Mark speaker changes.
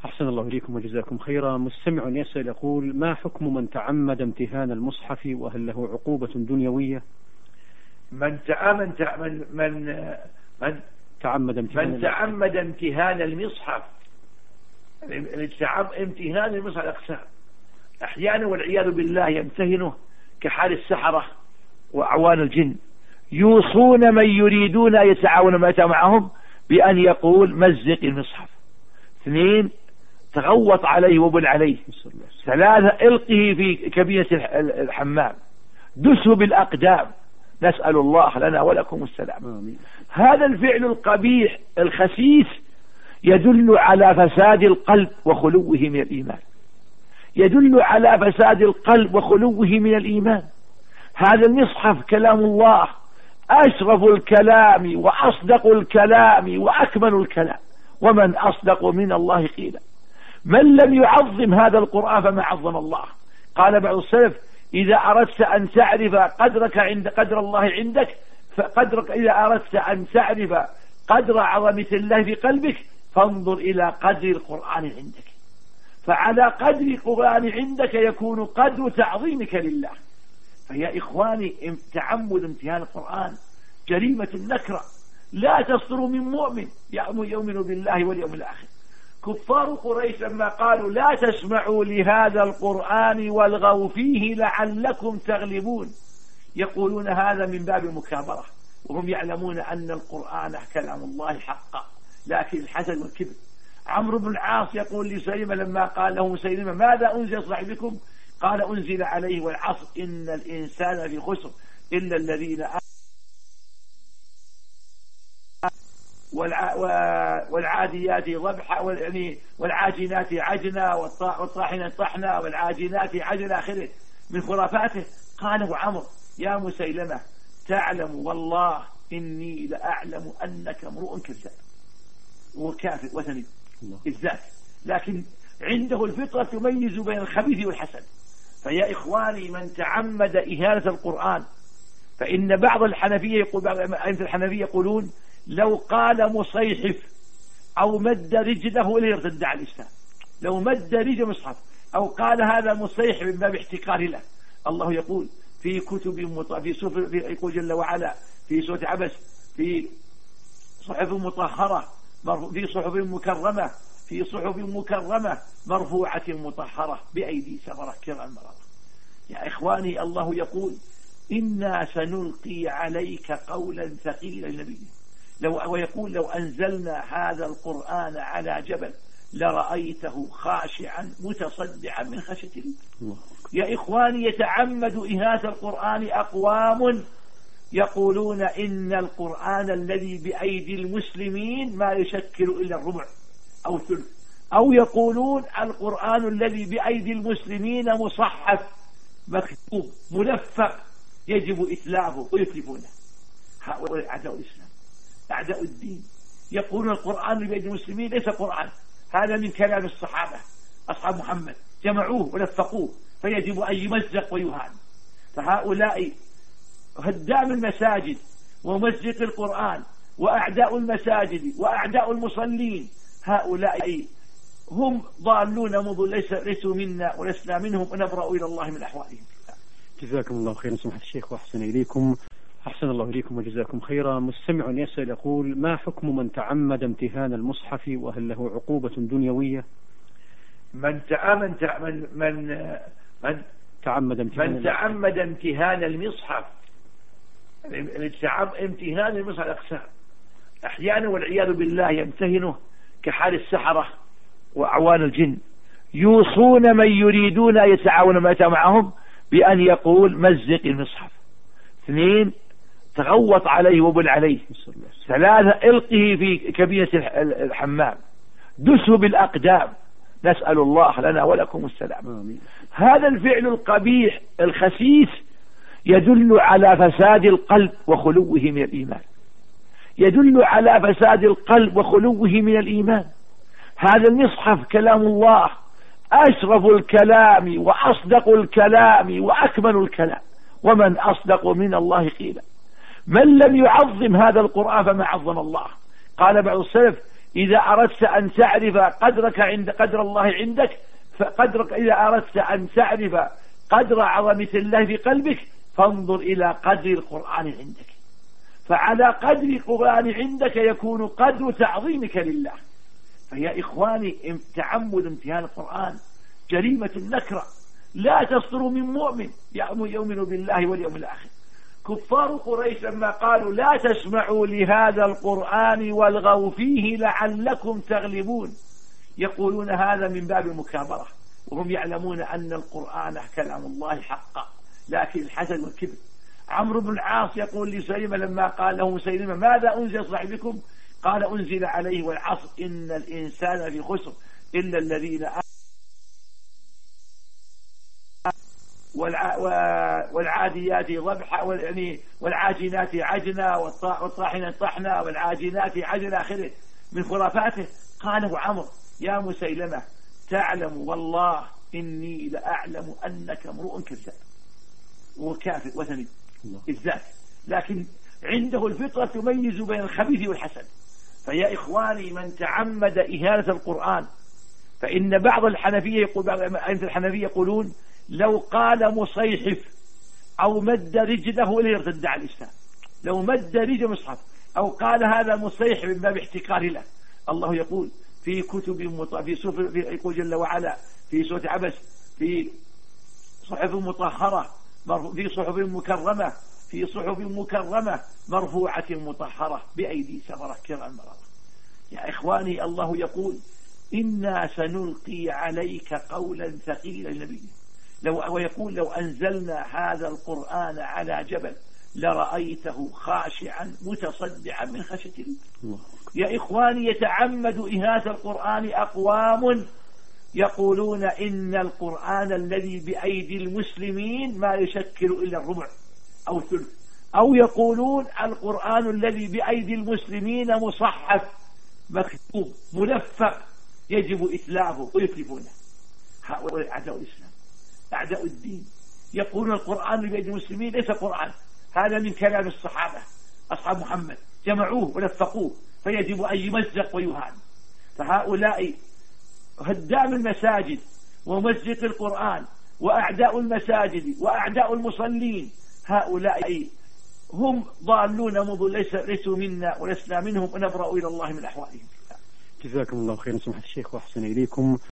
Speaker 1: أحسن الله إليكم وجزاكم خيرا. مستمع يسأل يقول: ما حكم من تعمد امتهان المصحف وهل له عقوبة دنيوية؟
Speaker 2: من تعمد امتهان المصحف، امتهان المصحف أقسام. أحيانا والعياذ بالله يمتهنه كحال السحرة وأعوان الجن، يوصون من يريدون أن يتعاونوا معهم بأن يقول مزق المصحف. 2 تغوط عليه وبل عليه. 3 القه في كبينة الحمام، دسه بالأقدام، نسأل الله لنا ولكم السلام. هذا الفعل القبيح الخسيس يدل على فساد القلب وخلوه من الإيمان، يدل على فساد القلب وخلوه من الإيمان. هذا المصحف كلام الله، أشرف الكلام وأصدق الكلام وأكمل الكلام، ومن أصدق من الله قيلا. من لم يعظم هذا القرآن فما عظم الله. قال بعض السلف: إذا أردت أن تعرف قدرك عند قدر الله عندك، فقدرك إذا أردت أن تعرف قدر عظمة الله في قلبك فانظر إلى قدر القرآن عندك، فعلى قدر القرآن عندك يكون قدر تعظيمك لله. فيا إخواني، تعمد امتهان القرآن جريمة نكرة لا تصدر من مؤمن يؤمن بالله واليوم الآخر. كفار قريش لما قالوا: لا تسمعوا لهذا القرآن والغوا فيه لعلكم تغلبون، يقولون هذا من باب المكابرة، وهم يعلمون أن القرآن كلام الله حقا، لكن الحسد والكبر. عمرو بن العاص يقول لسيلمة لما قال له سيلمة: ماذا أنزل صاحبكم؟ قال: أنزل عليه والعصر إن الإنسان في خسر إلا الذين والعاديات ضبحا والعاجنات عجنا والطاحنات طحنا والعاجنات عجنا، آخره من خرافاته. قاله عمرو: يا مسيلمة، تعلم والله إني لأعلم أنك امرؤ كذاب وكافر وثني الذات، لكن عنده الفطرة تميز بين الخبيث والحسن. فيا إخواني، من تعمد إهانة القرآن، فإن بعض الحنفية يقولون لو قال مصيحف أو مد رجله ليرتد على الإسلام. لو مد رجل مصحف أو قال هذا مصيحف من باب احتكار له. الله يقول في كتب يقول جل وعلا في سورة عبس: في صحف مطهرة في صحف مكرمة مرفوعة مطهرة بأيدي سفرة كرام بررة. يا إخواني، الله يقول: إنا سنلقي عليك قولا ثقيلا لنبي. ويقول: لو أنزلنا هذا القرآن على جبل لرأيته خاشعا متصدعا من خشية الله. يا إخواني، يتعمد إهانة القرآن أقوام يقولون إن القرآن الذي بأيدي المسلمين ما يشكل إلا الربع أو الثلث، أو يقولون القرآن الذي بأيدي المسلمين مصحف مكتوب ملفق يجب إتلافه ويتلفونه. هؤلاء أعداء الإسلام، أعداء الدين، يقولون القرآن الذي بأيدي المسلمين ليس قرآن، هذا من كلام الصحابة أصحاب محمد، جمعوه ولفقوه، فيجب أن يمزق ويهان. فهؤلاء هدام المساجد ومزق القرآن وأعداء المساجد وأعداء المصلين، هؤلاء هم ضالون مضل، ليسوا منا ولسنا منهم، ونبرأ إلى الله من أحوالهم.
Speaker 1: جزاكم الله خيرا سماحة الشيخ وأحسن إليكم. أحسن الله إليكم وجزاكم خيرا. مستمع يسأل يقول: ما حكم من تعمد امتهان المصحف وهل له عقوبة دنيوية؟
Speaker 2: من تعمد امتهان المصحف، امتهان المصحف أقسام. أحيانا والعياذ بالله يمتهنه كحال السحرة وأعوان الجن، يوصون من يريدون أن يتعاونوا معهم بأن يقول مزق المصحف. 2 تغوط عليه وبل عليه. 3 القه في كبينة الحمام، دسه بالأقدام، نسأل الله لنا ولكم السلام. هذا الفعل القبيح الخسيس يدل على فساد القلب وخلوه من الإيمان، يدل على فساد القلب وخلوه من الإيمان. هذا المصحف كلام الله، أشرف الكلام وأصدق الكلام وأكمل الكلام، ومن أصدق من الله قيلا. من لم يعظم هذا القرآن فما عظم الله. قال بعض السلف: إذا أردت أن تعرف قدرك عند قدر الله عندك فقدرك، إذا أردت أن تعرف قدر عظمة الله في قلبك فانظر إلى قدر القرآن عندك، فعلى قدر القرآن عندك يكون قدر تعظيمك لله. فيا إخواني، تعمد امتهان القرآن جريمة نكرة لا تصدر من مؤمن يؤمن بالله واليوم الآخر. كفار قريش لما قالوا لا تسمعوا لهذا القرآن والغوا فيه لعلكم تغلبون، يقولون هذا من باب المكابرة، وهم يعلمون أن القرآن كلام الله حقا، لكن الحسد والكبر. عمرو بن العاص يقول لسيلمة لما قال له سيلمة ماذا أنزل صاحبكم؟ قال أنزل عليه والعصر إن الإنسان في خسر إلا الذين والعاديات ضبحا والعاجنات عجنا والطاحنات طحنا والعاجنات عجنا آخره من خرافاته. قاله عمرو يا مسيلمة تعلم والله إني لأعلم أنك امرؤ كذاب وكافر وثني الذات، لكن عنده الفطرة تميز بين الخبيث والحسن. فيا إخواني، من تعمد إهانة القرآن، فإن بعض الحنفية يقولون لو قال مصيحف أو مد رجله ليرتد على الإسلام، لو مد رجل مصحف أو قال هذا مصيحف من باب احتقار له. الله يقول في كتب يقول جل وعلا في سورة عبس في صحف مطهرة في صحف مكرمة مرفوعة مطهرة بأيدي سفرة كرام بررة. يا إخواني، الله يقول إنا سنلقي عليك قولا ثقيلا نبي، ويقول لو أنزلنا هذا القرآن على جبل لرأيته خاشعا متصدعا من خشية الله. يا إخواني، يتعمد إهانة القرآن أقوام يقولون إن القرآن الذي بأيدي المسلمين ما يشكل إلا الربع أو الثلث، أو يقولون القرآن الذي بأيدي المسلمين مصحف مكتوب ملفق يجب إتلافه ويتلفونه. هؤلاء أعداء الإسلام أعداء الدين يقولون القرآن الذي بأيدي المسلمين ليس قرآن، هذا من كلام الصحابة أصحاب محمد جمعوه ولفقوه فيجب أن يمزق ويهان. فهؤلاء هدام المساجد ومزق القرآن وأعداء المساجد وأعداء المصلين، هؤلاء هم ضالون مضل ليسوا منا ولسنا منهم ونبرأ إلى الله من أحوالهم.
Speaker 1: جزاكم الله خيرا سماحة الشيخ وأحسن إليكم.